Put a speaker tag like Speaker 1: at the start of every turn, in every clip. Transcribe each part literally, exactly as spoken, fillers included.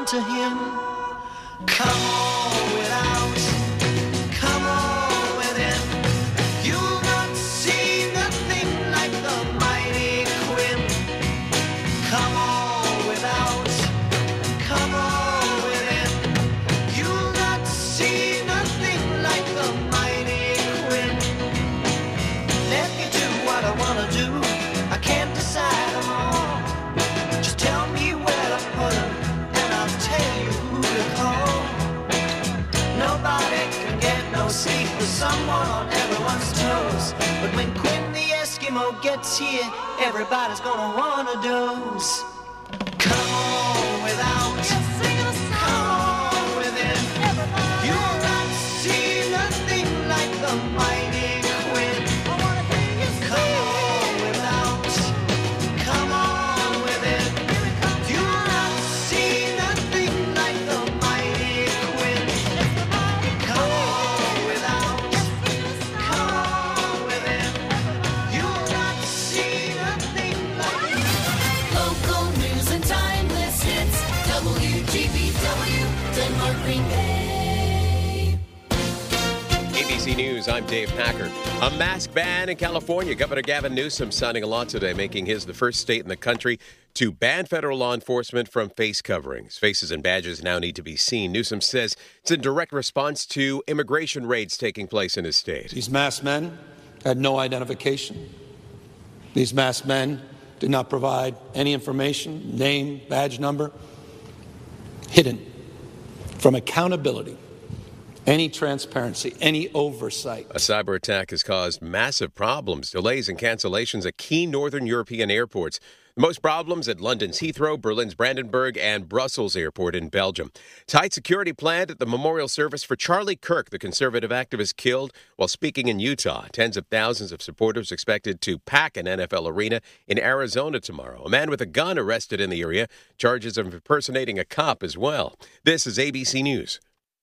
Speaker 1: on to him. Come on without, come on within. You'll not see nothing like the mighty Quinn. Come on without, come on within. You'll not see nothing like the mighty Quinn. Let me do what I wanna do. I can't decide them all. Just tell me where to put them, and I'll tell you who to call. Nobody can get no sleep with someone on everyone's toes. But when Quinn the Eskimo gets here, everybody's gonna want a dose. Come on without, come on within. You'll not see nothing like the mighty Quinn. Come on without, come on within. You'll not see nothing like the mighty Quinn. Come on without, come on within. You'll not see nothing like.
Speaker 2: Local news and timeless hits. W G B W, Denmark, Green Bay.
Speaker 3: A B C News, I'm Dave Packer. A mask ban in California. Governor Gavin Newsom signing a law today, making his the first state in the country to ban federal law enforcement from face coverings. Faces and badges now need to be seen. Newsom says it's in direct response to immigration raids taking place in his state.
Speaker 4: These masked men had no identification. These masked men did not provide any information, name, badge number, hidden from accountability, any transparency, any oversight.
Speaker 3: A cyber attack has caused massive problems, delays and cancellations at key northern European airports. The most problems at London's Heathrow, Berlin's Brandenburg, and Brussels Airport in Belgium. Tight security planned at the memorial service for Charlie Kirk, the conservative activist killed while speaking in Utah. Tens of thousands of supporters expected to pack an N F L arena in Arizona tomorrow. A man with a gun arrested in the area. Charges of impersonating a cop as well. This is A B C News.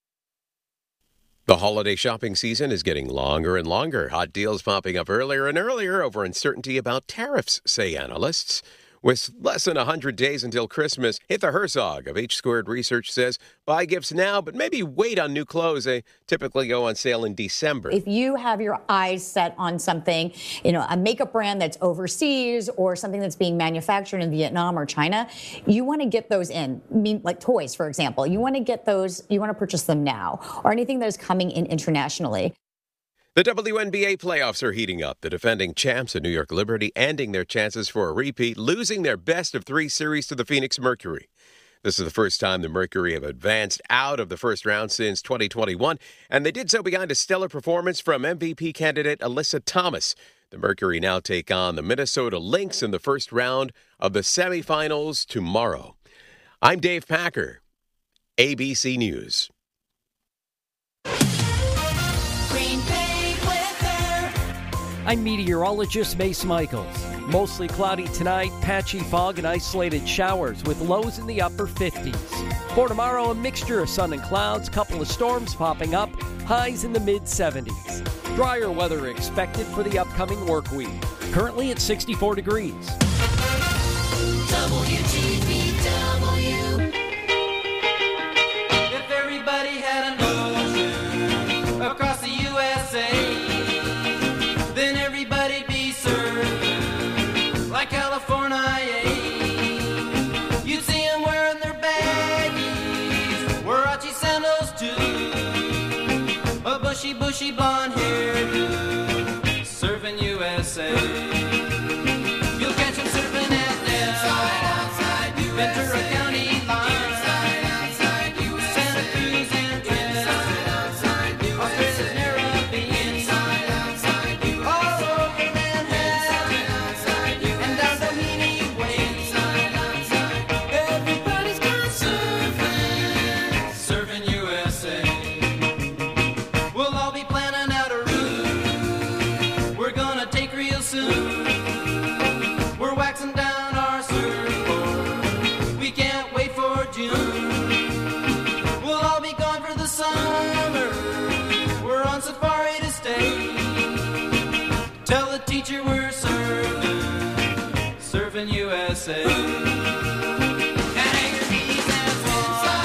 Speaker 3: The holiday shopping season is getting longer and longer. Hot deals popping up earlier and earlier over uncertainty about tariffs, say analysts. With less than one hundred days until Christmas, Hitha Herzog of H Squared Research says buy gifts now, but maybe wait on new clothes. They typically go on sale in December.
Speaker 5: If you have your eyes set on something, you know, a makeup brand that's overseas or something that's being manufactured in Vietnam or China, you want to get those in. I mean, like toys, for example. You want to get those, you want to purchase them now, or anything that is coming in internationally.
Speaker 3: The W N B A playoffs are heating up. The defending champs of New York Liberty ending their chances for a repeat, losing their best of three series to the Phoenix Mercury. This is the first time the Mercury have advanced out of the first round since twenty twenty-one, and they did so behind a stellar performance from M V P candidate Alyssa Thomas. The Mercury now take on the Minnesota Lynx in the first round of the semifinals tomorrow. I'm Dave Packer, A B C News.
Speaker 6: I'm meteorologist Mace Michaels. Mostly cloudy tonight, patchy fog and isolated showers with lows in the upper fifties. For tomorrow, a mixture of sun and clouds, couple of storms popping up, highs in the mid seventies. Drier weather expected for the upcoming work week. Currently at sixty-four degrees.
Speaker 2: W G B W.
Speaker 7: If everybody had an ocean across the U S A, then everybody'd be served like California. You'd see them wearing their baggies, Warachi sandals too, a bushy, bushy blonde hairdo, serving U S A. You'll catch them surfing at Nell, Ventura County line, Santa Cruz and Trent, Australia's Narrabeen, all over Manhattan, and down Doheny Way. Everybody's gone surfing, serving U S A. We'll all be planning out a route we're gonna take real soon. We're waxing down our surfboard, we can't wait for June. We'll all be gone for the summer, we're on safari to stay. Tell the teacher we're surfing, surfing U S A. And hang your knees and swans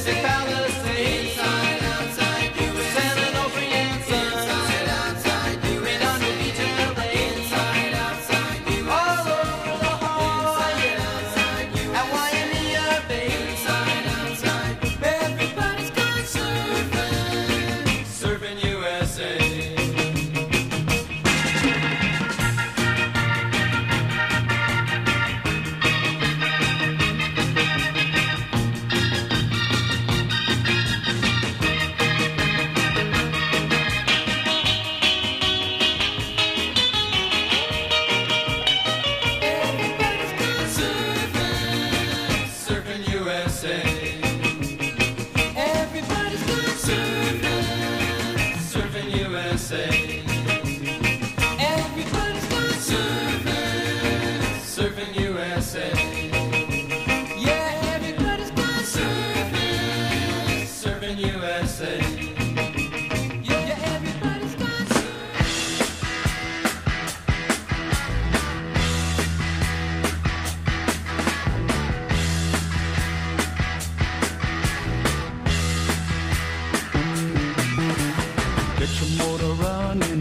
Speaker 7: Pacific Palisades. Inside, outside, U S A. San Onofre and Sons. Inside, outside, U S A. Redondo Beach and L A. Inside, outside, U S A. All over the Hawaii. Inside, outside, U S A. At Waimea Bay. Inside, outside, everybody's gone surfing. Surfing U S A. Surfing U S A. Everybody's gone surfing. Surfing U S A. Everybody's gone surfing. Surfing U S A. Yeah, everybody's gone surfing. Surfing U S A. Yeah, yeah, everybody's gone surfing.
Speaker 8: Get your motor running.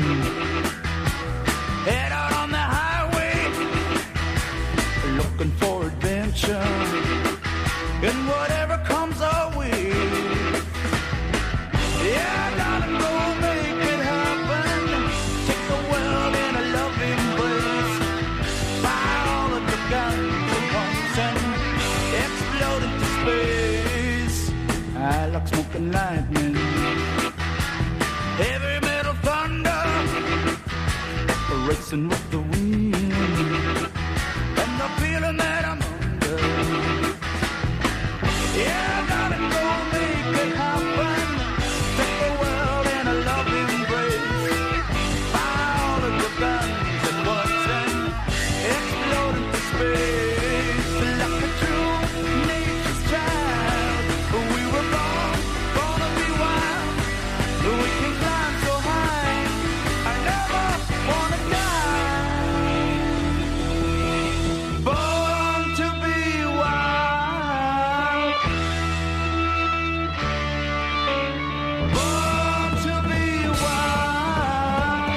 Speaker 8: Head out on the highway, looking for adventure. And whatever comes our way. Yeah, gotta go make it happen. Take the world in a loving embrace. Fire all of the guns at once and explode into space. I like smoking lightning. Heavy metal thunder, racing with the wind, and the feeling that I'm under. Yeah, I gotta go make it happen. Take the world in a loving embrace. Fire all of your guns at once and explode into space. Like a true nature's child, we were born, born to be wild. We can climb so high, I never wanna die. Born to be wild. Born to be wild.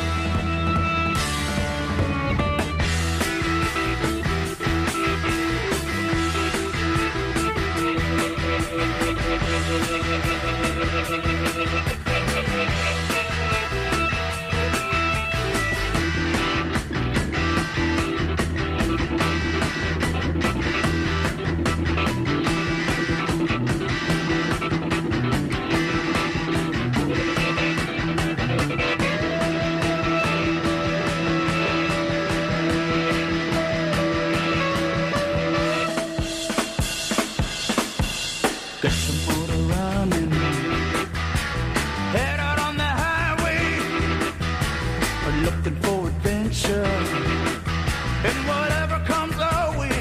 Speaker 8: Get your motor running. Head out on the highway, looking for adventure. And whatever comes our way.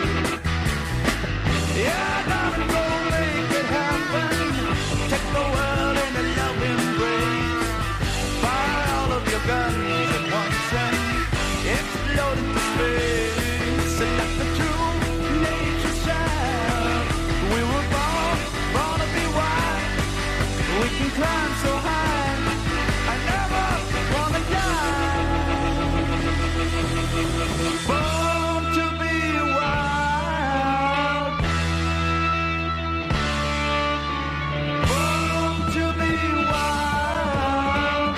Speaker 8: Yeah, I gotta go make it happen. Take the world in a loving embrace. Fire all of your guns at once and explode into space. And like the true nature's child, we were born, born to be wild. We can climb so high, I never wanna die. Born to be wild. Born to be wild.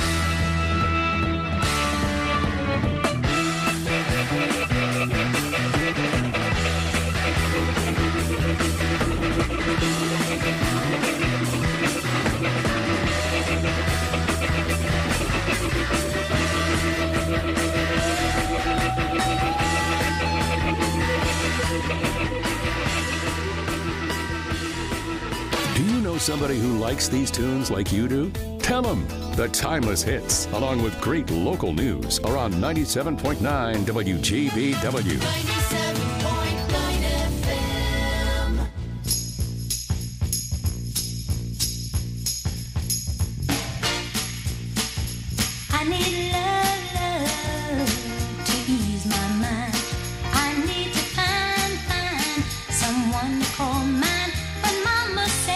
Speaker 9: Do you know somebody who likes these tunes like you do? Tell them. The timeless hits, along with great local news, are on ninety-seven point nine W G B W.
Speaker 2: ninety-seven point nine F M.
Speaker 10: I need love, love to ease my mind. I need to find, find someone to call mine. But Mama said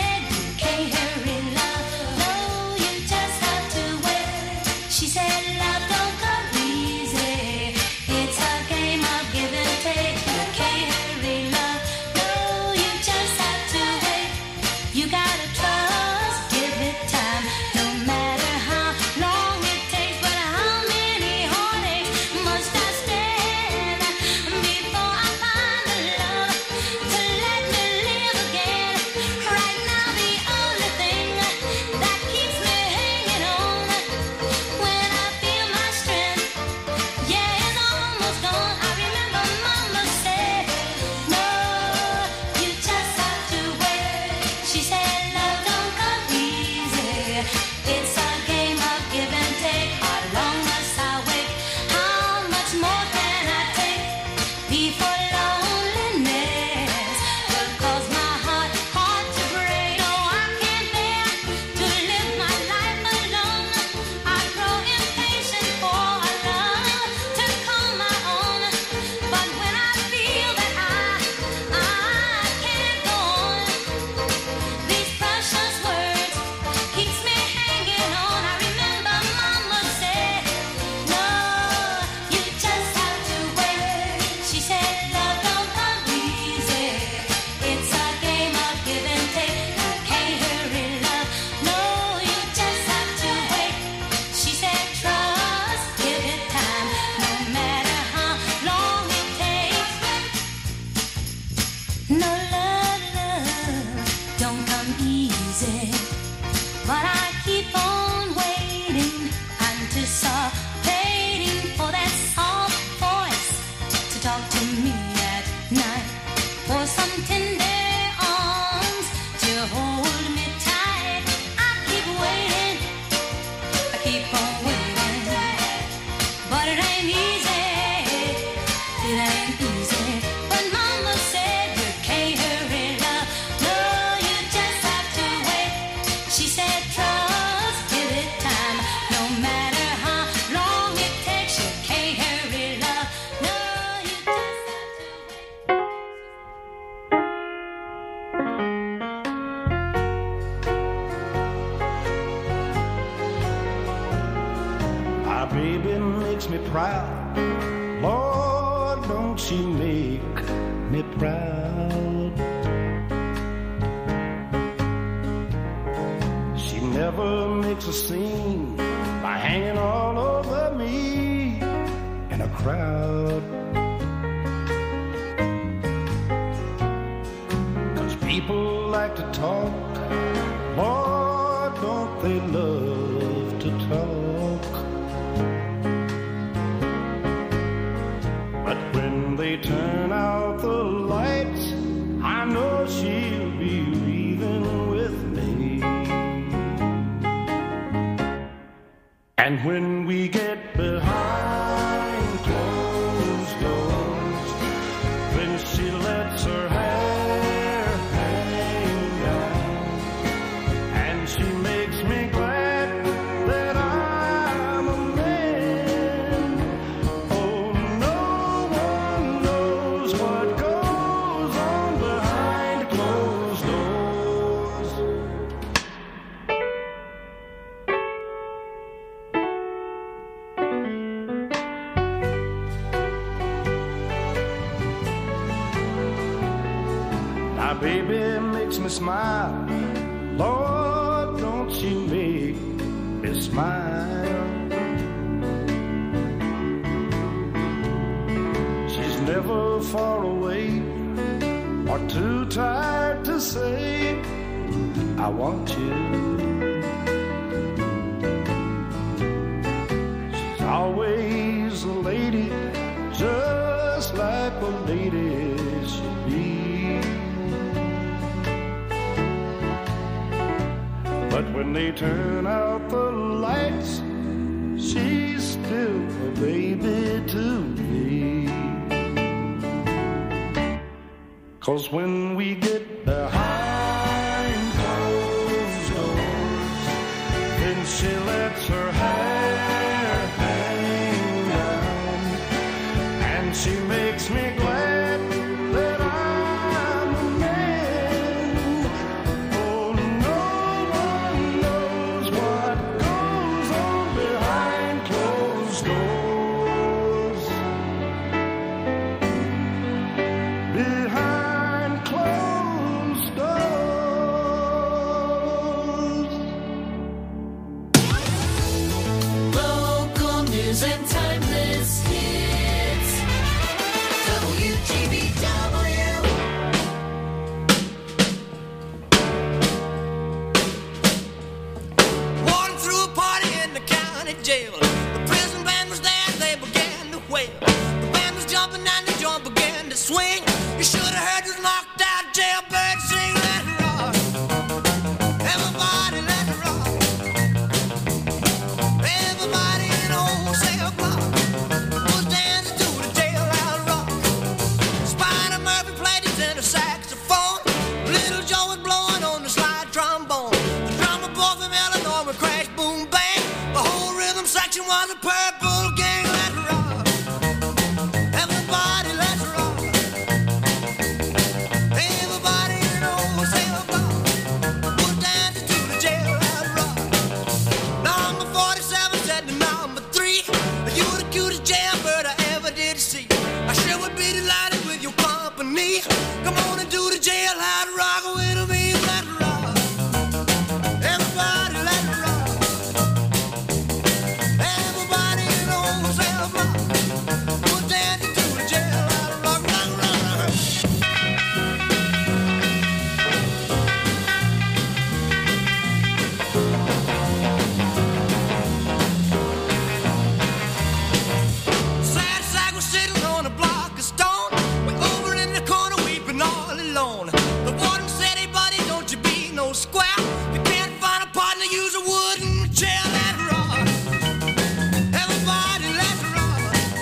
Speaker 11: proud. Lord, don't she make me proud. She never makes a scene by hanging all over me in a crowd. 'Cause people like to talk, Lord, don't they love to talk. But when they turn out the lights, I know she'll be leaving with me. And when we get behind closed doors, when she lets her hair hang down, and she makes me glad that I'm a man. Oh, no one knows what goes on behind closed doors. My baby makes me smile. Lord, don't she make me smile. She's never far away or too tired to say, I want you. She's always a lady, just like a lady should be. But when they turn out the lights, she's still a baby to me. 'Cause when we get behind closed doors, then she lets her hair hang down, and she makes me glad that I'm a man. Oh, no one knows what goes on behind closed doors. Behind closed doors.
Speaker 2: Local news and timeless hits. W G B W.
Speaker 1: Walking through a party in the county jail. The prison band was there, they began to wail. The band was jumping and the joint began to swing. You should have heard this knocked out jailbird sing. Let it rock. Everybody let it rock. Everybody in old cell block was dancing to the jailhouse rock. Spider Murphy played his tenor saxophone. Little Joe was blowing on the slide trombone. The drummer boy from Illinois would crash, boom, bang. The whole rhythm section was a purple gang. Let it rock. Everybody let it rock. Everybody in old cell block was dancing to the jailhouse rock. Number forty-seven said to number three, you the cutest jailbird I ever did see. I sure would be delighted with your company. Come on and do the jailhouse rock with me. Let it rock. Everybody let it rock. Everybody in old cell block was dancing to the jailhouse rock. Rock, rock, rock. Sad sack was sitting on a block of stone. Way over in the corner weeping all alone. The warden said, hey buddy, don't you be no square. You can't find a partner, use a wooden chair. Let it rock. Everybody let it rock.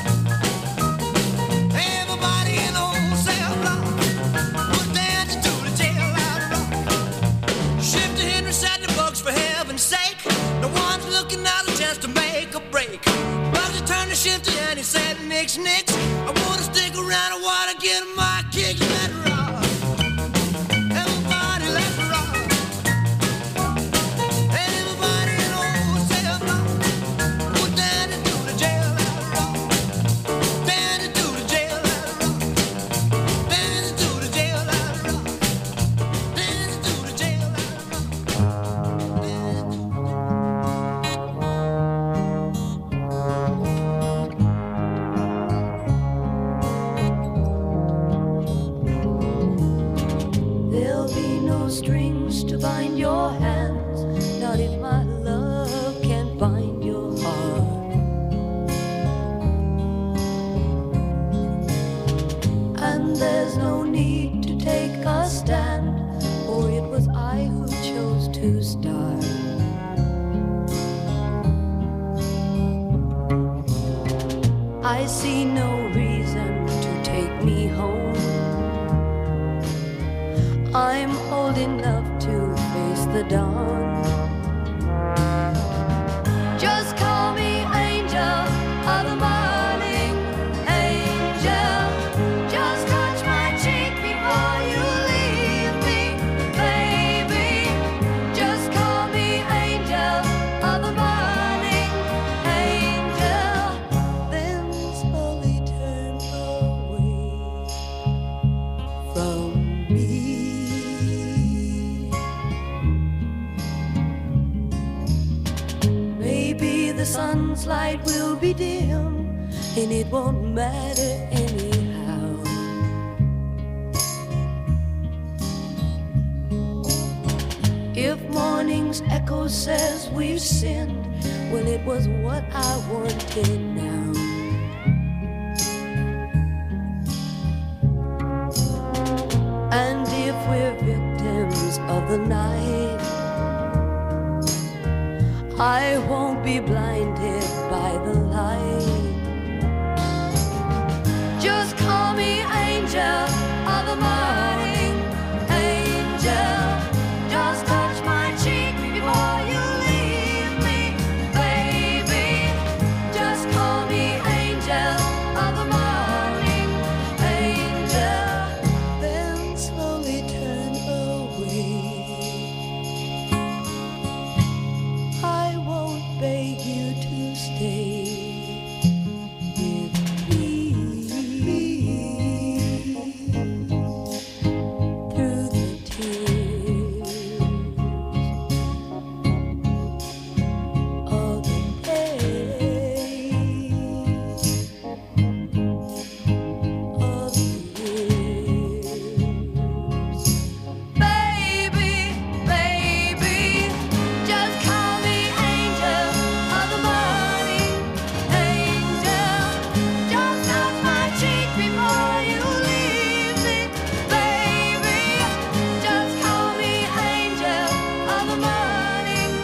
Speaker 1: Everybody in old cell block was dancing to the jailhouse rock. Shifty Henry said the bugs for heaven's sake. No one's looking out a chance to make a break. Bugsy turned to Shifty and he said, nix, nix. I wanna stick around and wanna get my kicks. Let it rock. Everybody let it rock. Everybody in old cell block was dancing to the jailhouse rock.
Speaker 12: be no strings to bind your hands, not if my love can't bind your heart. And there's no need to take a stand, for it was I who chose to start. I see no reason to take me home. I'm old enough to face the dawn. Just call me angel of the morning, angel. Just touch my cheek before you leave me, baby. Just call me angel of the morning, angel. Then slowly turn away from me. Maybe the sun's light will be dim, and it won't matter anyhow. If morning's echo says we've sinned, well, it was what I wanted now. And if we're victims of the night, I won't be blinded by the light. Just call me angel of the morning, angel. Just touch my cheek before you leave me, baby. Just call me angel of the morning, angel. Then slowly turn away. I won't beg you to stay with me. Through the tears of the days of the years. Baby, baby, just call me angel of the morning, angel. Just touch my cheek before you leave me, baby. Just call me angel of the morning,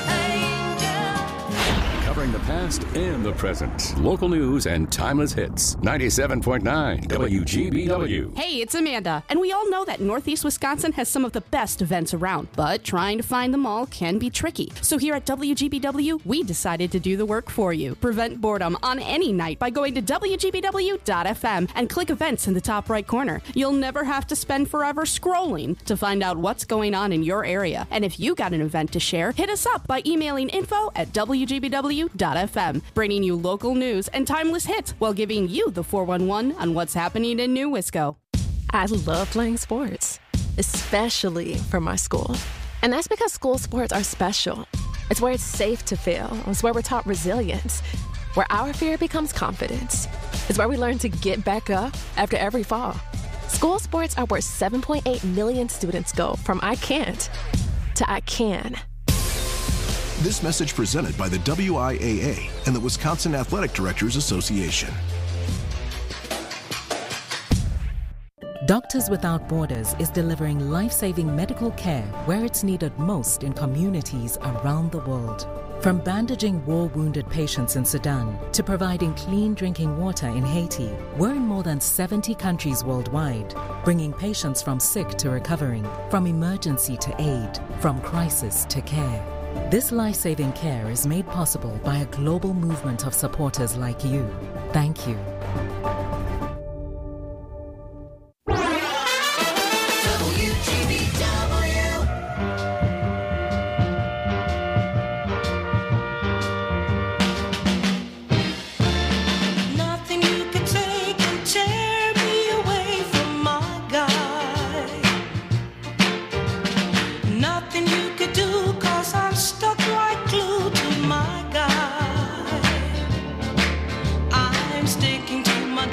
Speaker 12: angel.
Speaker 9: Covering the past and the present. Local news and timeless hits. ninety-seven point nine W G B W.
Speaker 13: Hey, it's Amanda, and we all know that Northeast Wisconsin has some of the best events around, but trying to find them all can be tricky. So here at W G B W, we decided to do the work for you. Prevent boredom on any night by going to W G B W dot F M and click events in the top right corner. You'll never have to spend forever scrolling to find out what's going on in your area. And if you got an event to share, hit us up by emailing info at W G B W dot F M, bringing you local news and timeless hits while giving you the four one one on what's happening in New Wisco.
Speaker 14: I love playing sports, especially for my school. And that's because school sports are special. It's where it's safe to fail. It's where we're taught resilience, where our fear becomes confidence. It's where we learn to get back up after every fall. School sports are where seven point eight million students go from I can't to I can.
Speaker 15: This message presented by the W I A A and the Wisconsin Athletic Directors Association.
Speaker 16: Doctors Without Borders is delivering life-saving medical care where it's needed most in communities around the world. From bandaging war-wounded patients in Sudan to providing clean drinking water in Haiti, we're in more than seventy countries worldwide, bringing patients from sick to recovering, from emergency to aid, from crisis to care. This life-saving care is made possible by a global movement of supporters like you. Thank you.
Speaker 17: Nothing you can take can tear me away from my guy. Nothing you could do, cause I'm stuck like glue to my guy. I'm sticking to my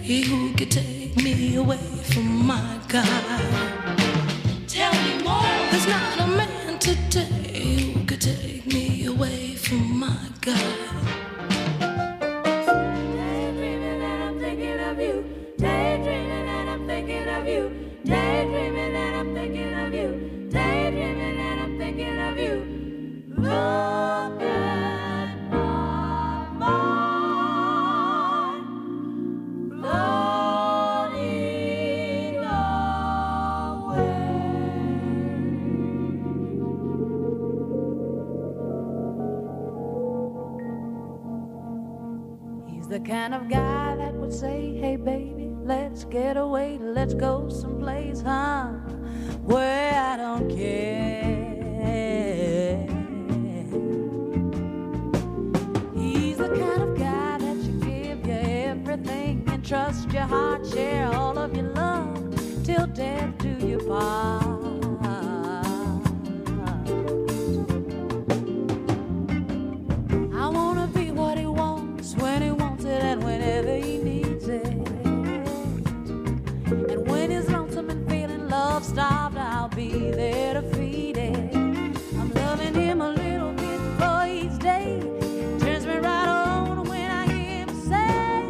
Speaker 17: who could take me away from my God? Tell me more. There's not a man today who could take me away from my God.
Speaker 2: Daydreaming and I'm thinking of you. Daydreaming and I'm thinking of you. Daydreaming and I'm thinking of you. Daydreaming and I'm thinking of you. Look at my mind floating away.
Speaker 18: He's the kind of guy that would say, hey baby, let's get away, let's go someplace, huh, where I don't care. He's the kind of guy that you give you everything and trust your heart, share all of your love till death do you part. I wanna be what he wants when he wants it and whenever he needs it. And when he's lonesome and feeling love-starved, I'll be there to feed it. I'm loving him a little bit for each day. Turns me right on when I hear him say,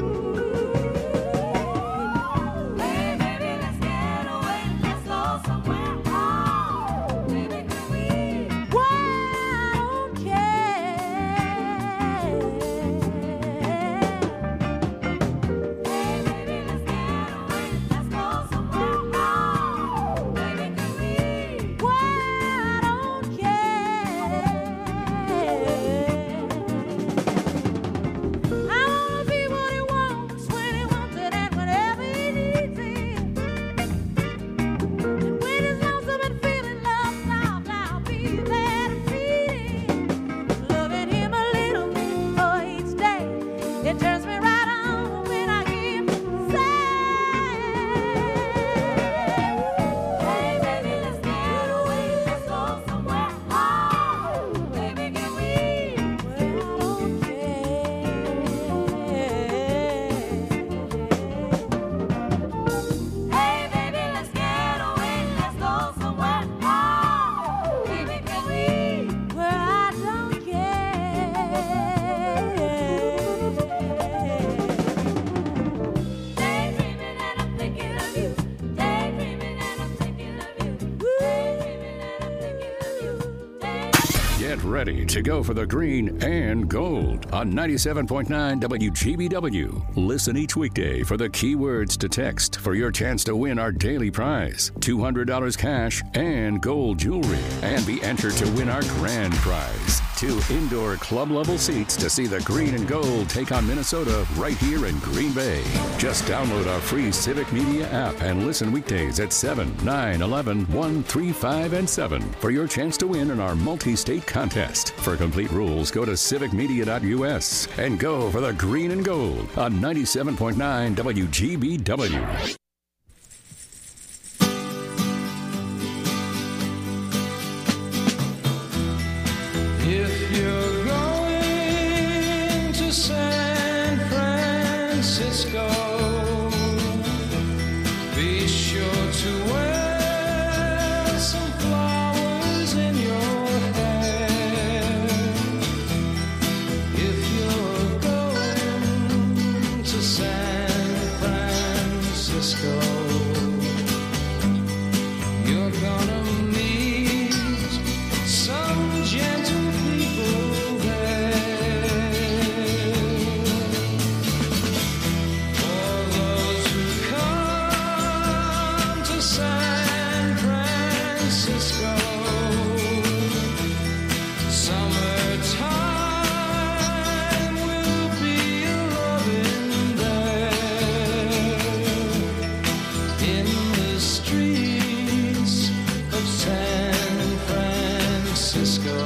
Speaker 18: hey baby, let's get away, let's go somewhere. Oh, baby, can we? Why, I don't care. Hey baby, let's get away, let's go somewhere. Oh, baby, can we? Why, I don't care. I wanna be what he wants when he wants it and whenever he needs it. And when he's lonesome and feeling love-starved, I'll be there to feed him. Loving him a little bit for each day. It turns me right on when I hear him say, hey baby, let's get away, let's go somewhere. Oh, baby, can we? Well, I don't Hey baby, let's get away, let's go somewhere. Oh, baby, can we? Where I don't Daydreaming and I'm thinking of you. Daydreaming and I'm thinking of you. Daydreaming and I'm thinking of you.
Speaker 9: Get ready to go for the green and gold on ninety-seven point nine W G B W. Listen each weekday for the keywords to text for your chance to win our daily prize, two hundred dollars cash and gold jewelry, and be entered to win our grand prize, two indoor club-level seats to see the green and gold take on Minnesota right here in Green Bay. Just download our free Civic Media app and listen weekdays at seven, nine, eleven, one, three, five, and seven for your chance to win in our multi-state contest. For complete rules, go to civic media dot U S and go for the green and gold on ninety-seven point nine W G B W.
Speaker 8: If you're going to San Francisco, be sure to wear some flowers in your hair. If you're going to San Francisco, you're gonna meet some gentle people there. For those who come to San Francisco, summertime will be a loving there. In the streets of San Francisco,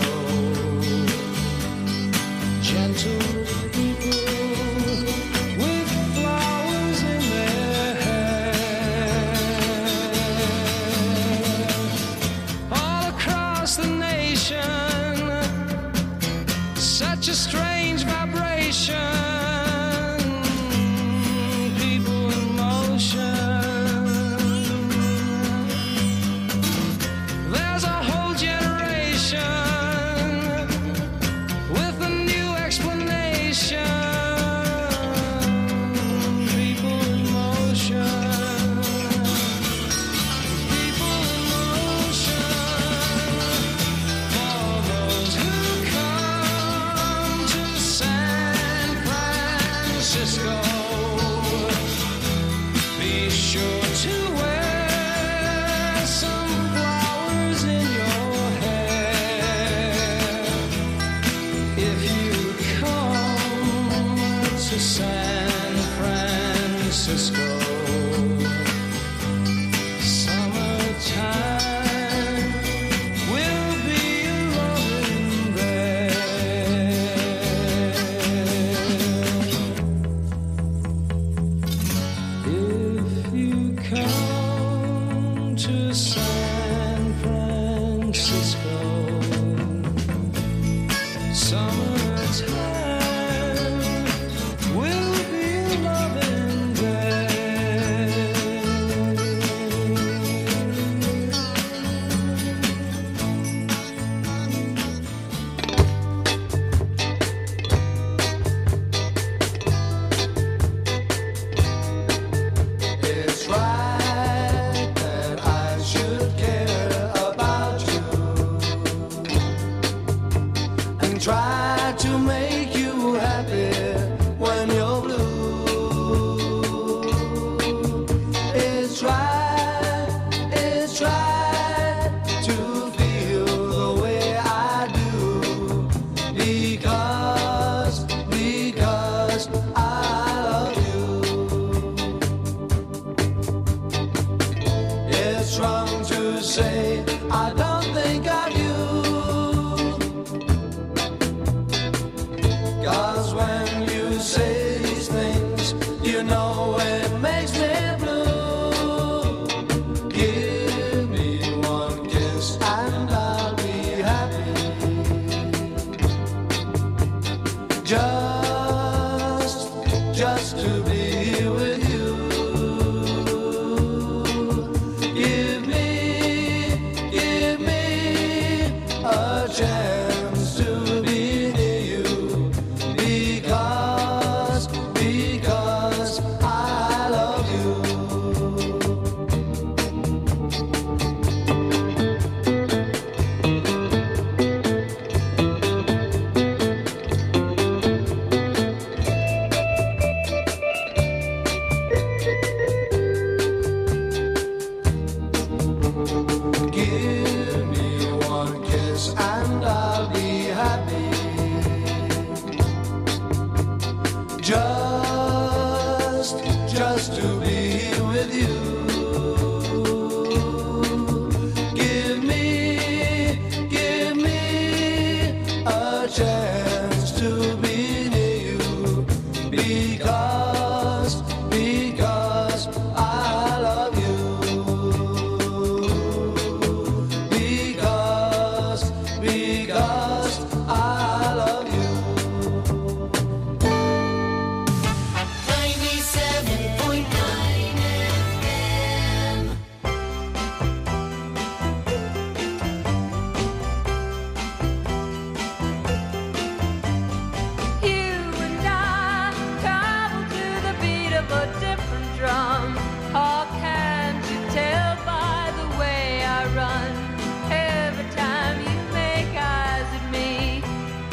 Speaker 8: gentle people with flowers in their hair. All across the nation, such a strange vibration.
Speaker 1: Francisco. Be sure to wear some flowers in your hair if you come to San Francisco. Summertime will be loving there. If you come to San Francisco, summertime will be loving there. It's right that I should care about you and try to make you happy when you're blue. It's right, it's right to feel the way I do because, because I love you. It's wrong to say I don't think of you, 'cause when you say these things, you know it makes me blue. Give me one kiss and I'll be happy. Just, just to be here with you. Give me, give me a chance to be near you because, because I love you. Give me one kiss and I'll be happy. Just, just to be here with you. Give me, give me a chance to be near you because, because I love you. Because, because I love you.
Speaker 10: ninety-seven point nine F M.
Speaker 2: You and I travel to the beat of a different drum. Oh, can't you tell by the way I run? Every time you make eyes at me,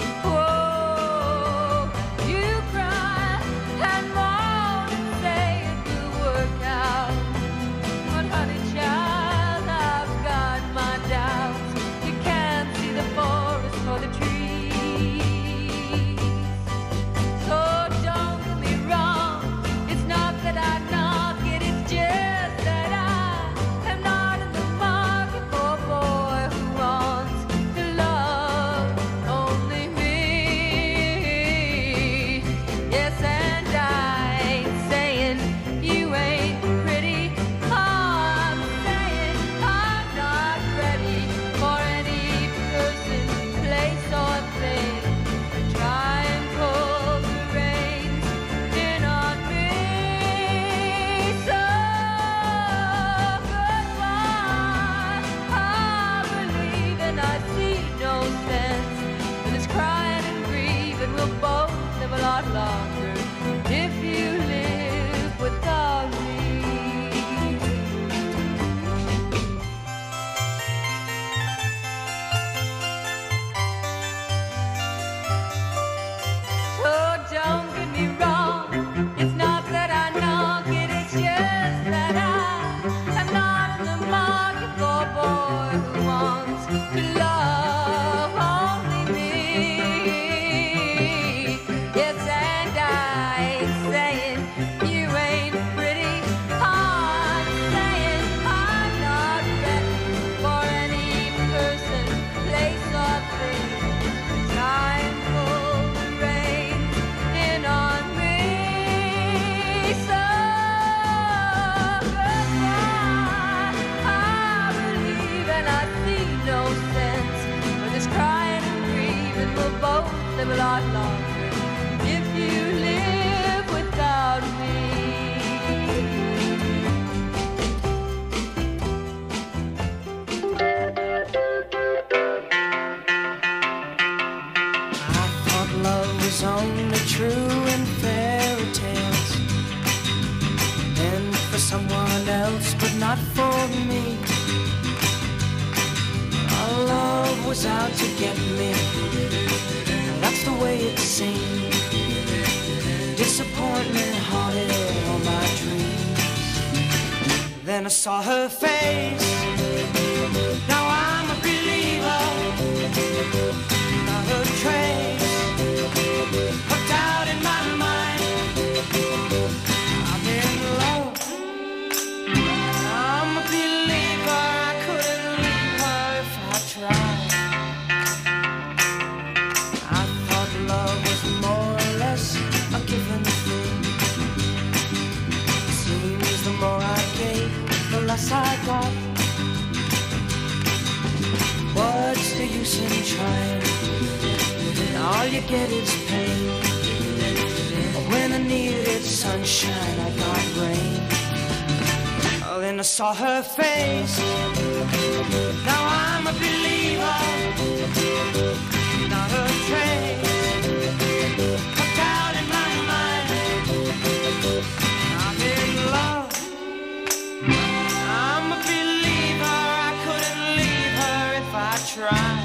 Speaker 2: whoa, you cry and moan and say it will work out. But honey child, I've got my doubts. You can't see the forest for the trees. So don't get me wrong, it's not that I knock it, it's just that I am not in the market for a boy who wants to love only me. Yes, and I ain't saying you ain't pretty. I'm saying I'm not ready for any person, place, or thing to try and pull the reins in on me. So goodbye. I believe and I see no sense in this crying and grieving. We'll both live a lot longer if you live without me. So don't get me wrong,
Speaker 7: only true in fairy tales, and for someone else, but not for me. Our love was out to get me, that's the way it seemed. Disappointment haunted all my dreams. Then I saw her face, now I'm a believer. Not a trace of doubt in my mind. I'm in love, I'm a believer. I couldn't leave her if I tried. I thought love was more or less a given thing. Seems the more I gave, the less I got. What's the use in trying? All you get is pain. When I needed sunshine, I got rain. Oh, then I saw her face. Now I'm a believer. Not a trace of doubt in my mind. I'm in love, I'm a believer. I couldn't leave her if I tried.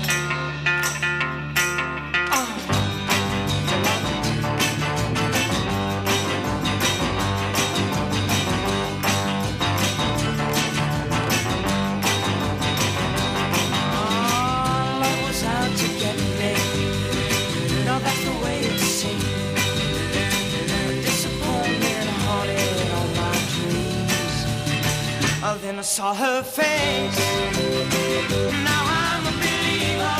Speaker 7: Oh, then I saw her face. Now I'm a believer.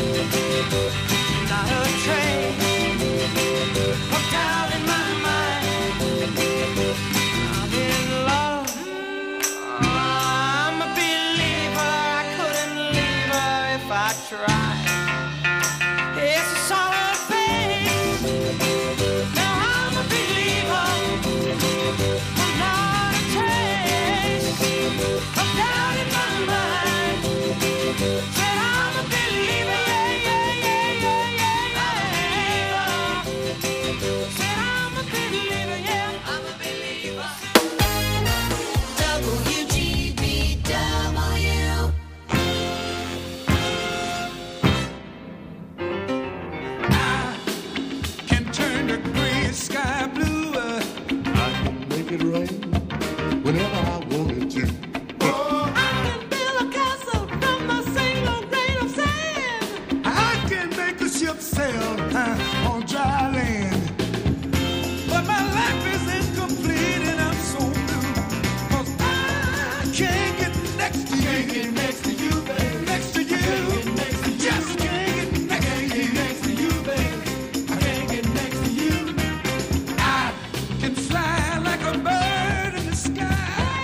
Speaker 7: Not a trace of doubt in my mind. I'm in love, I'm a believer. I couldn't leave her if I tried. Yes, I saw her face. Now I'm a believer. Not a trace of doubt in my mind. Said I'm a believer, yeah, yeah, yeah, yeah, yeah, yeah. Said I'm a believer, yeah, I'm a believer.
Speaker 1: W G B W.
Speaker 8: Can turn the gray sky blue. I can make it rain whenever I wanted to.
Speaker 18: I can build a castle from a single grain of sand.
Speaker 8: I can make a ship sail uh, on dry land. But my life is incomplete and I'm so blue. 'Cause I can't get next to you. Can't get next to you, baby. Next to you. Just can't get next to you. Next to you, baby. I can't get next to you. I can fly like a bird in the sky.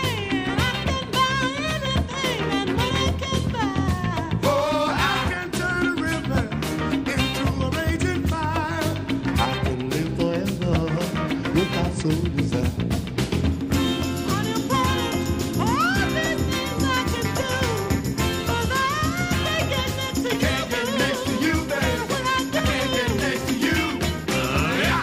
Speaker 8: Oh, I can turn a river into a raging fire. I can live forever without so desire. Can't get next to you, baby. I can't get next to you. Uh, yeah.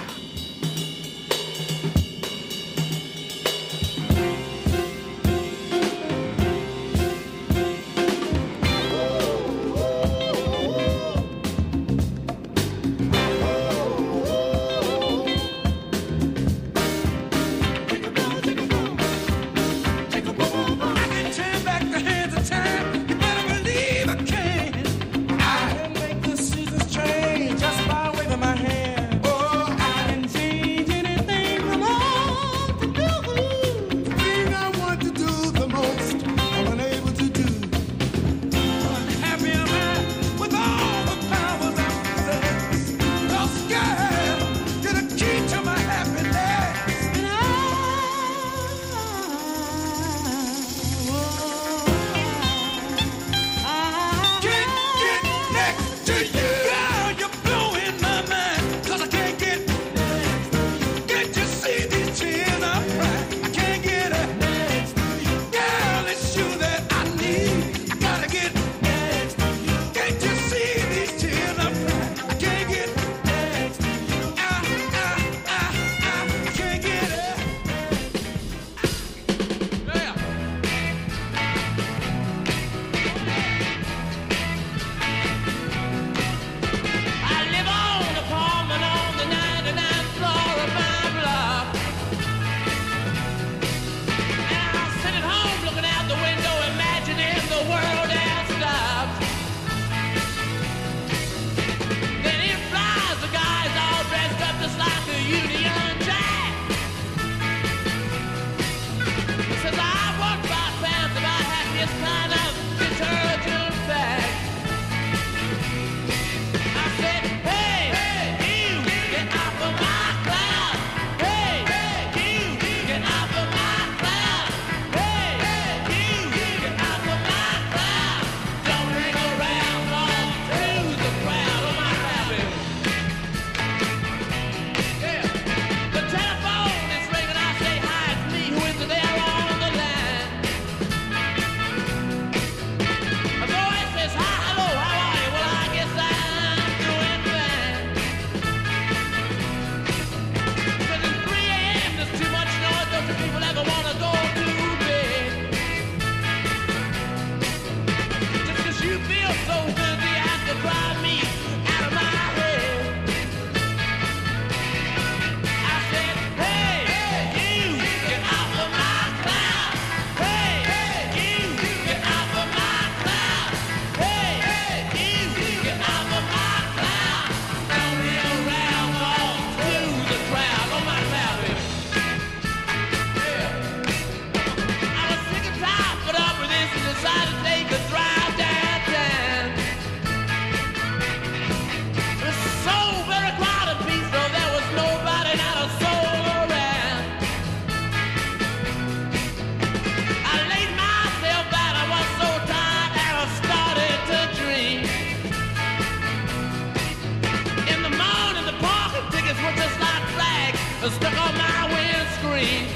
Speaker 7: stuck on my windscreen.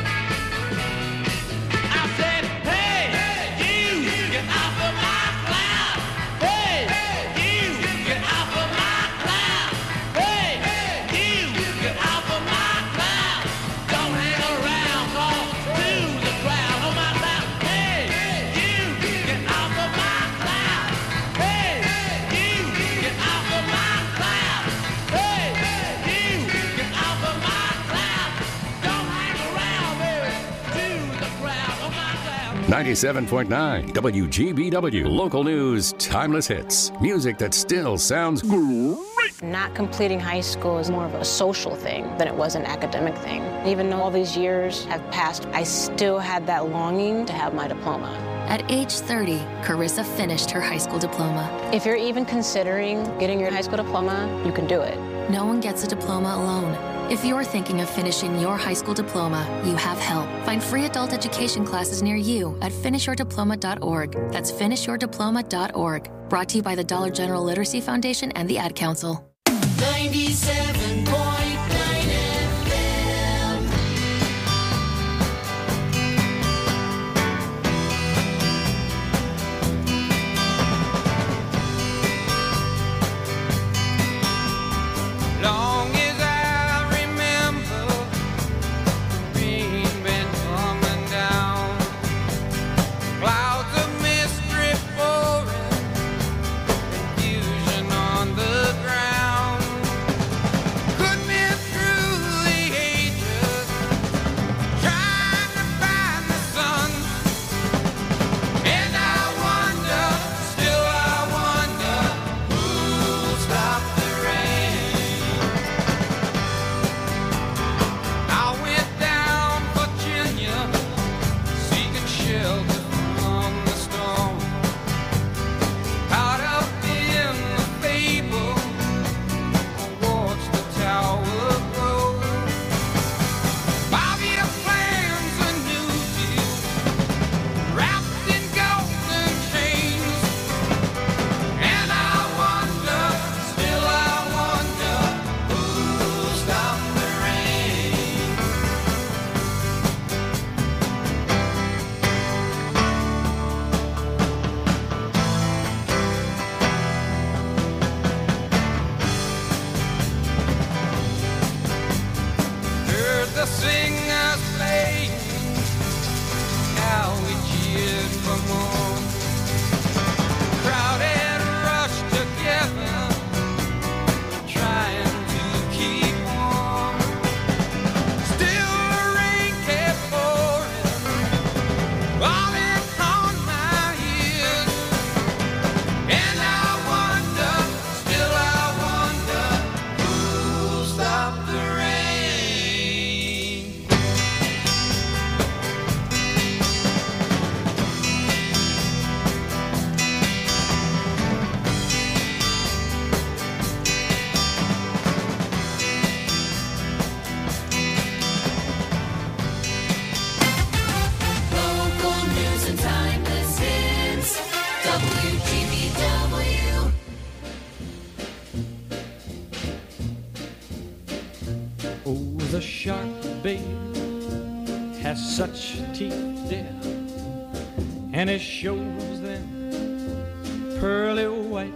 Speaker 7: I said, hey, you, get off of my cloud. Hey, you, get off of my cloud. Hey, you, get off of my cloud. Don't hang around, call to the crowd on my cloud. Hey, you, get off of my cloud. Hey, you, get off of my cloud. Hey, you, get off of my cloud. Don't hang around, baby, to the crowd on my cloud.
Speaker 9: ninety-seven point nine W G B W. Local news, timeless hits. Music that still sounds great.
Speaker 19: Not completing high school is more of a social thing than it was an academic thing. Even though all these years have passed, I still had that longing to have my diploma.
Speaker 20: At age thirty, Carissa finished her high school diploma.
Speaker 19: If you're even considering getting your high school diploma, you can do it.
Speaker 20: No one gets a diploma alone. If you're thinking of finishing your high school diploma, you have help. Find free adult education classes near you at finish your diploma dot org. That's finish your diploma dot org. Brought to you by the Dollar General Literacy Foundation and the Ad Council.
Speaker 1: ninety-seven point nine F M.
Speaker 7: Long as I remember, the rain been coming down. Clouds of mystery pouring, confusion on the ground. Could be through the ages, trying to find the sun. And I wonder, still I wonder, who'll stop the rain? I went down Virginia, seeking shelter from the storm. Caught up in the fable, I watched the tower grow. Five-year plans, a new deal, wrapped in golden chains. And I wonder, still I wonder, who'll stop the rain? Heard the singers playing, how we cheered for more. Crowd had rushed together, trying to keep warm. Still the rain kept pouring, falling on my ears. And I wonder, still I wonder, who'll stop the rain?
Speaker 1: Local news and timeless hits. W G B W.
Speaker 21: Oh, the shark, babe, has such teeth, dear, and it shows them pearly white.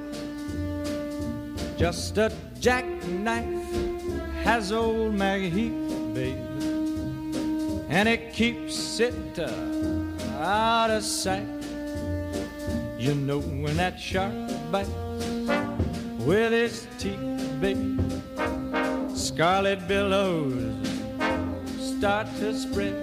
Speaker 21: Just a jackknife has old Maggie Heath, babe, and it keeps it uh, out of sight. You know when that shark bites with its teeth, babe, scarlet billows start to spread.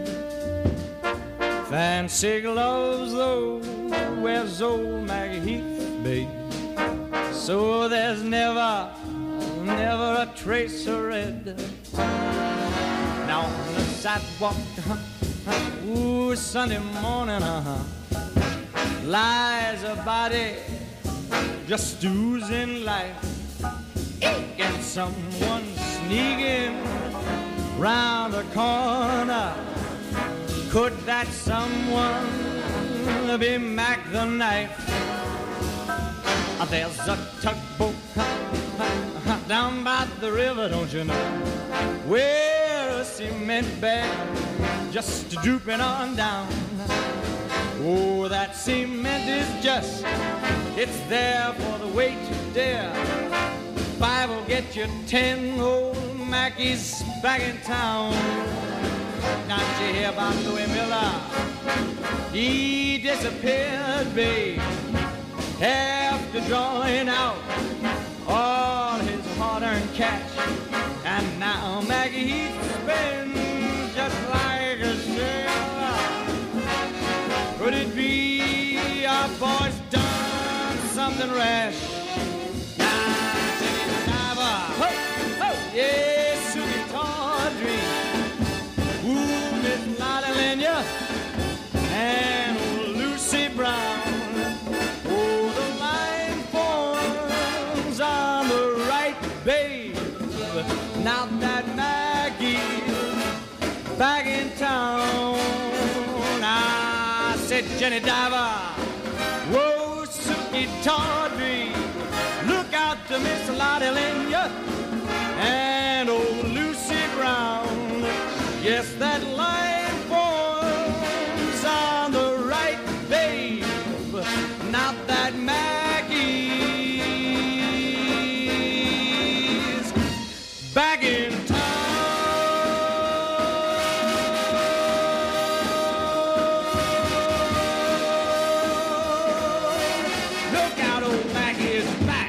Speaker 21: Fancy gloves, though, wears old Maggie Heath, babe, so there's never, never a trace of red. Now on the sidewalk, uh-huh, ooh, Sunday morning, uh-huh, lies a body just oozing life. And someone sneaking round the corner. Could that someone be Mac the Knife? Uh, There's a tugboat uh, uh, down by the river, don't you know, where cement bed just drooping on down. Oh, that cement is just, it's there for the weight to dare. Five will get you ten, old Mackey's back in town. Not you hear about Louis Miller? He disappeared, babe, after drawing out all his hard-earned cash. And now Maggie he spends just like a sailor. Could it be our boy's done something rash? Now take it diver, ho, ho, yes, Suki Tawdry, ooh, Miss Lotta Lenya, and old Lucy Brown. Oh, the line forms on the right, babe. Now that Maggie's back in town, I said, Jenny Diver, whoa, Suki Tawdry, look out to Miss Lottie Lenya and old Lucy Brown. Yes, that line forms on the right, babe. Not that Maggie's back in town. Look out, old Maggie is back.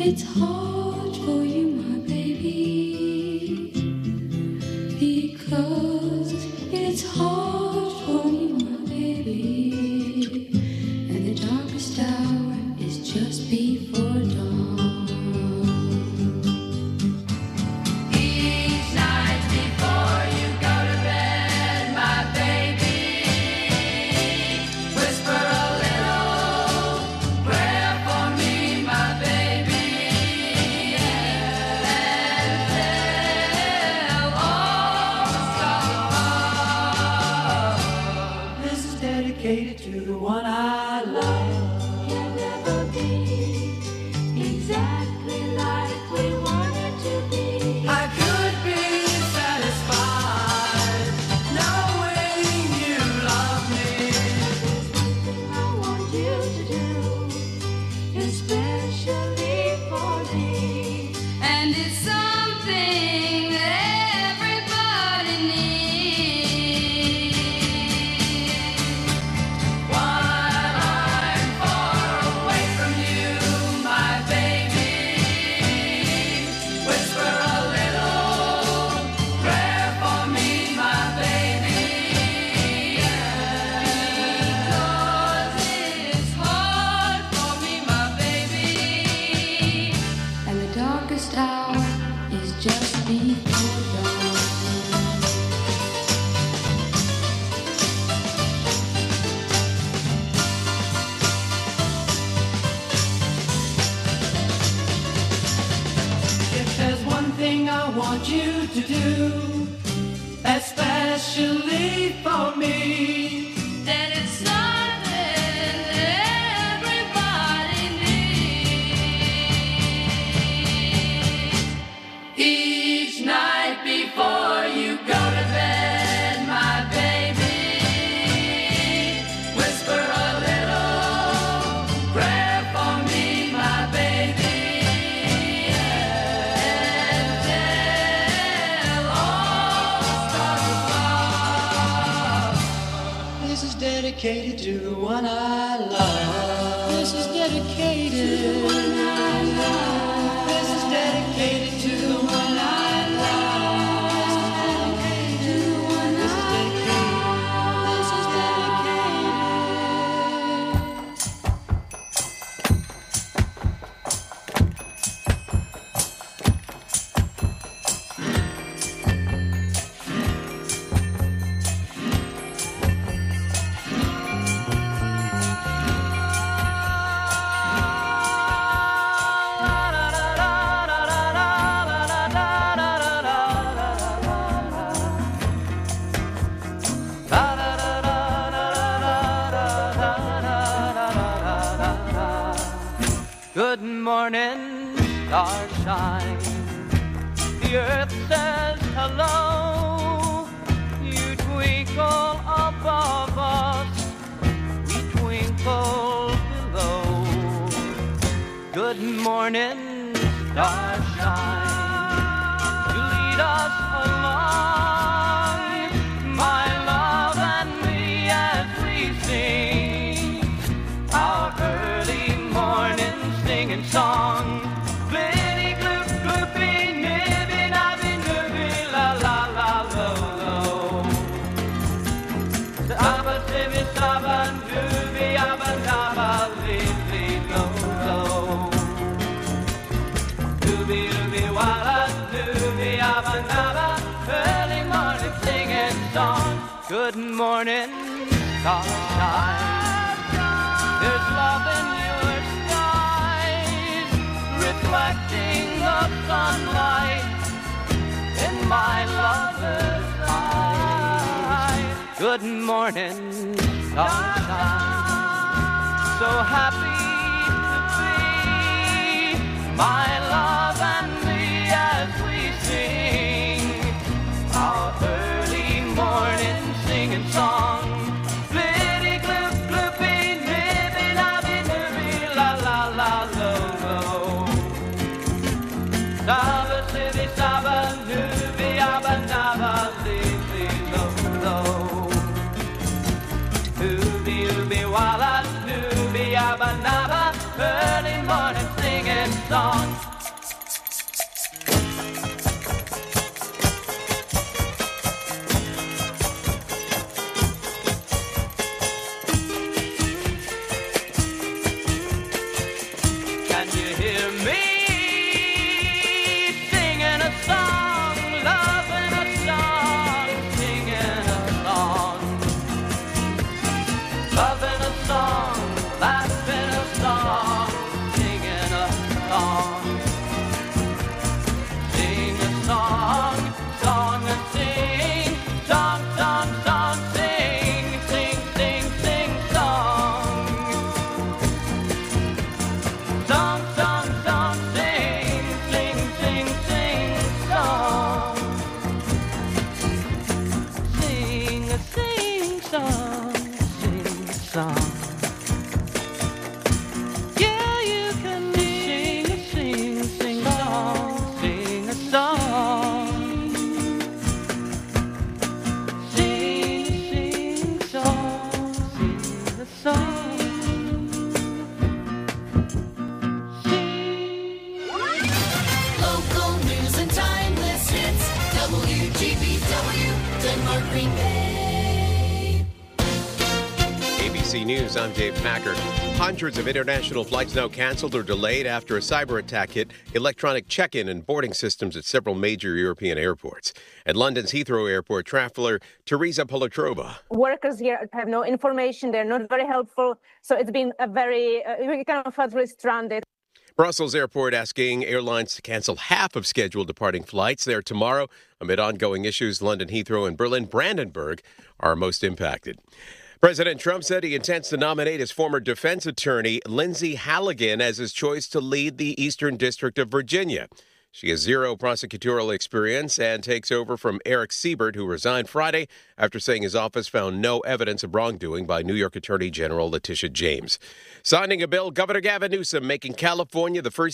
Speaker 17: It's hard for you, my baby, because it's hard for you, my baby, and the darkest hour is just before dawn. Each night before you go to bed, my baby, whisper a little prayer for me, my baby, and tell all the stars.
Speaker 1: This is dedicated to the one I love.
Speaker 17: Can never be exactly like we wanted to be.
Speaker 1: I could be satisfied knowing you love me.
Speaker 17: I want you to do, especially for me. And it's something that everybody needs.
Speaker 1: While I'm far away from you, my baby, whisper a little prayer for me, my baby,
Speaker 17: Because it's hard for me, my baby. And the darkest hour is just before dawn.
Speaker 1: if there's one thing I want you to do, especially for me,
Speaker 17: Then it's something everybody needs.
Speaker 1: each night before you go to bed, my baby, whisper a little prayer for me, my baby, and tell all the stars above. This is dedicated to the one I love. This is dedicated to the one I love. This is dedicated to the one I love. This is dedicated to the one I love. This is
Speaker 21: Good morning, starshine. The earth says hello. You twinkle above us, we twinkle below. Good morning, starshine. You lead us along, my love and me, as we sing our early morning singing song. Glitty, gloop, gloopy, nibby, nabby, nibby, la, la, la, lo, lo. Saba, sibby, saba, dooby, abba, dabba, li, li, lo, lo. Dooby, dooby, walla, dooby, abba, dabba, early morning singing song. Good morning, starshine. There's love in your skies, reflecting the sunlight in my lover's eyes. Good morning, sunshine. So happy to be, my love and me, as we sing our early morning singing song. Glitty, gloop, gloopy, nibby, nabby, nibby, la, la, la, lo, lo. Saba, sibby, saba, nubby, abba, nabba, li, li, lo, lo. Ooby, ooby, walla, nubby, abba, nabba, early morning singing song.
Speaker 10: Green Bay.
Speaker 3: A B C News, I'm Dave Packer. Hundreds of international flights now canceled or delayed after a cyber attack hit electronic check-in and boarding systems at several major European airports. At London's Heathrow Airport, traveler Teresa Polatrova.
Speaker 4: Workers here have no information. They're not very helpful. So it's been a very, uh, we kind of felt really stranded.
Speaker 3: Brussels Airport asking airlines to cancel half of scheduled departing flights there tomorrow. Amid ongoing issues, London Heathrow and Berlin Brandenburg are most impacted. President Trump said he intends to nominate his former defense attorney, Lindsay Halligan, as his choice to lead the Eastern District of Virginia. She has zero prosecutorial experience and takes over from Eric Siebert, who resigned Friday after saying his office found no evidence of wrongdoing by New York Attorney General Letitia James. Signing a bill, Governor Gavin Newsom making California the first